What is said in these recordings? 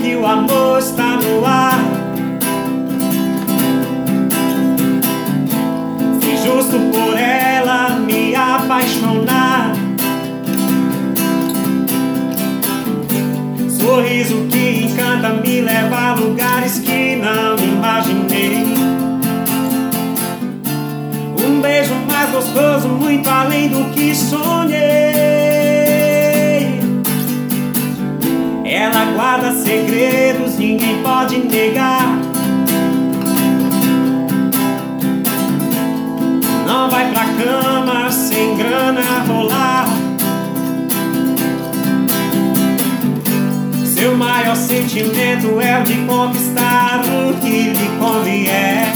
que o amor está no ar. Se justo por ela me apaixonar. Sorriso que encanta, me leva a lugares que não imaginei. Um beijo mais gostoso, muito além do que sonhei. Ela guarda segredos, ninguém pode negar. Não vai pra cama sem grana rolar. Seu maior sentimento é o de conquistar o que lhe convier.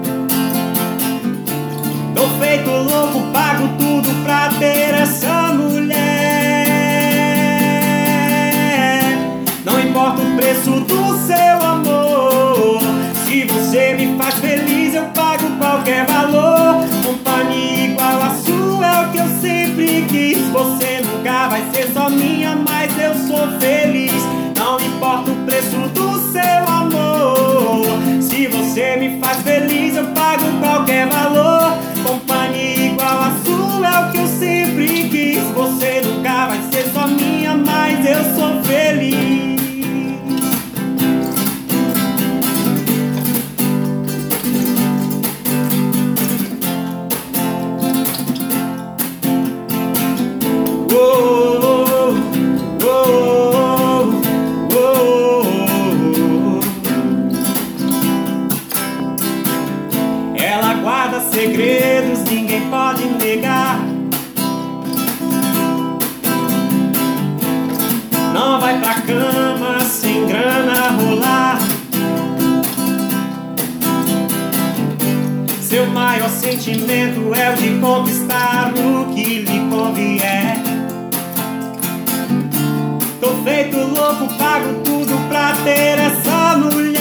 Tô feito louco, pago tudo pra ter essa mulher. Não importa o preço do seu amor, se você me faz feliz eu pago qualquer valor. Companhia igual a sua é o que eu sempre quis. Você nunca vai ser só minha, mas eu sou feliz. Não importa o preço do seu amor, se você me faz feliz eu pago qualquer valor. Companhia igual a sua é o que eu sempre quis. Você nunca vai ser só minha, mas eu sou feliz. Ela guarda segredos, ninguém pode negar. Não vai pra cama sem grana rolar. Seu maior sentimento é o de conquistar o que lhe convier. Tô feito louco, pago tudo pra ter essa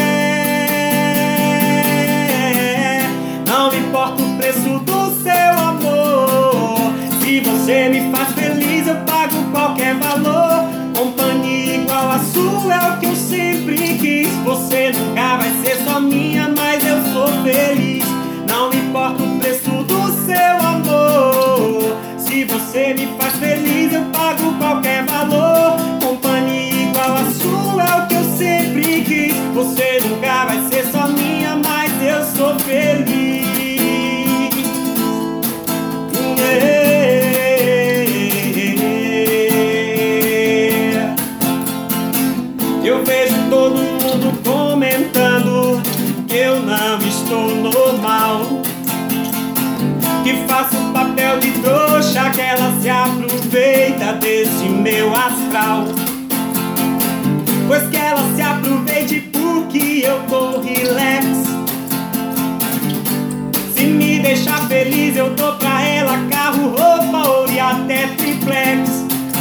mulher. Não importa o preço do seu amor, se você me faz feliz eu pago qualquer valor. Companhia igual a sua é o que eu sempre quis. Você nunca vai ser só minha, mas eu sou feliz. Não importa o preço do seu amor, se você me faz feliz eu pago qualquer valor. Companhia igual a sua é o que eu sempre quis. Você nunca vai ser só minha, mas eu sou feliz. Eu vejo todo mundo comentando que eu não estou normal, que faço o papel de trouxa, que ela se aproveita desse meu astral. Pois que ela se aproveite porque eu tô relax. Se me deixar feliz eu dou pra ela carro, roupa, ouro e até triplex.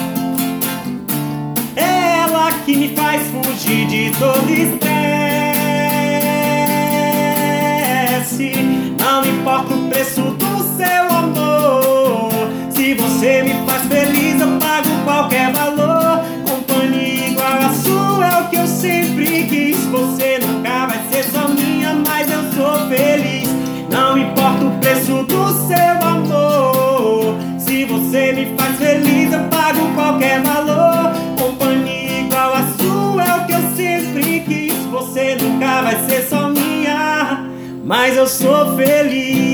É ela que me faz fugir de todo estresse. Não importa o preço do seu amor, se você me faz feliz eu pago qualquer valor. Companhia igual a sua é o que eu sempre quis. Você nunca vai ser só minha, mas eu sou feliz. Não importa o preço do seu amor, se você me faz feliz eu pago qualquer valor. Companhia igual a sua é o que eu sempre quis. Você nunca vai ser só minha, mas eu sou feliz.